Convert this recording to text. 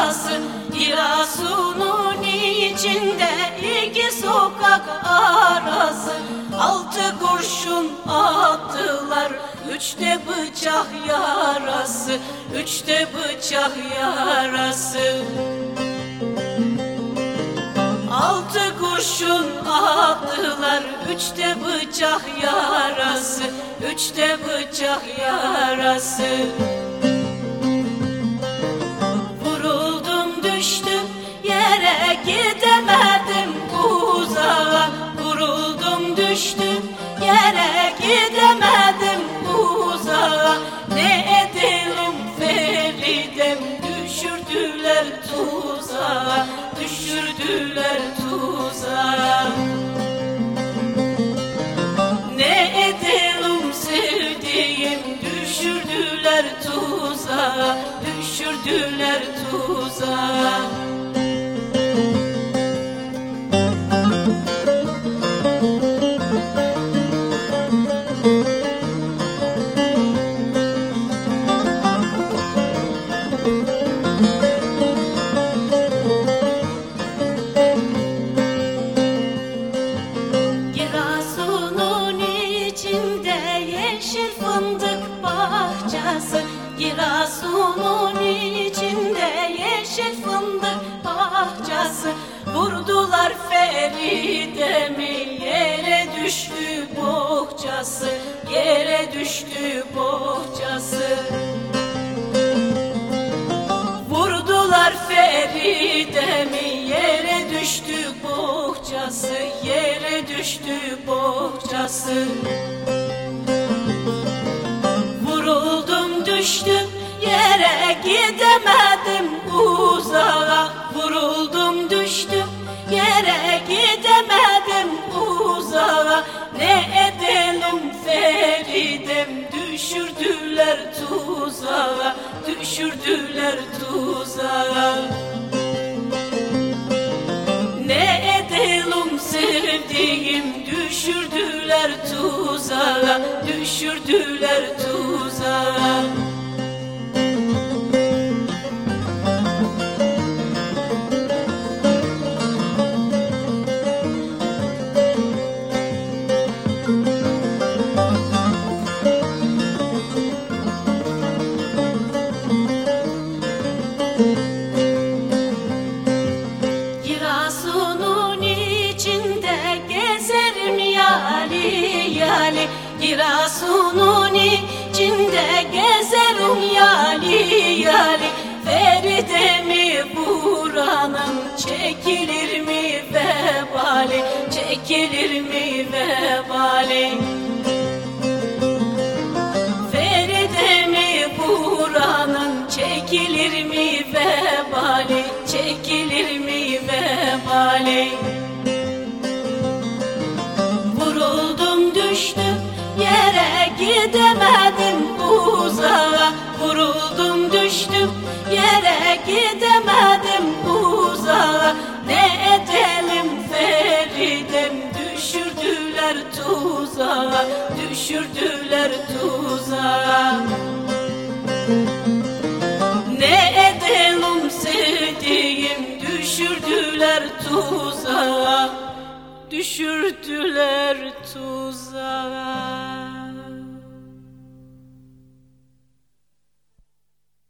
yarası. Giresun'un içinde iki sokak arası. 6 kurşun attılar, 3'te bıçak yarası, 3'te bıçak yarası. 6 kurşun attılar, 3'te bıçak yarası, 3'te bıçak yarası. Vuruldum düştüm yere, gidemedim uzağa. Vuruldum düştüm yere, gidemedim uzağa. Ne edelim Feridem, düşürdüler tuzağa, düşürdüler tuzağa. Ne edelim sevdiğim, düşürdüler tuzağa, düşürdüler tuzağa. Giresun'un içinde yeşil fındık bahçesi. Giresun'un içinde yeşil fındık bahçesi. Vurdular Feride'mi, yere düştü bohçası, yere düştü bohçası. Vurdular Feride'mi, yere düştü bohçası, yere düştü bohçası. Vuruldum düştüm yere, gidemedim uzağa. Vuruldum düştüm yere, gidemedim uzağa. Ne edelim Feridem, düşürdüler tuzağa, düşürdüler tuzağa. Ne edelim sevdiğim, düşürdüler tuzağa, düşürdüler tuzağa. Giresun'un içinde gezerim yali yali. Giresun'un içinde gezerim yali yali. Feridem'i vuranın çekilir mi vebali, çekilir mi vebali. Feridem'i vuranın çekilir mi vebali, çekilir mi vebali. Vuruldum düştüm yere, gidemedim uzağa. Vuruldum düştüm yere, gidemedim uzağa. Ne edelim Feridem, düşürdüler tuzağa, düşürdüler tuzağa. Ne edelim sevdiğim, düşürdüler tuzağa, düşürdüler tuzağa.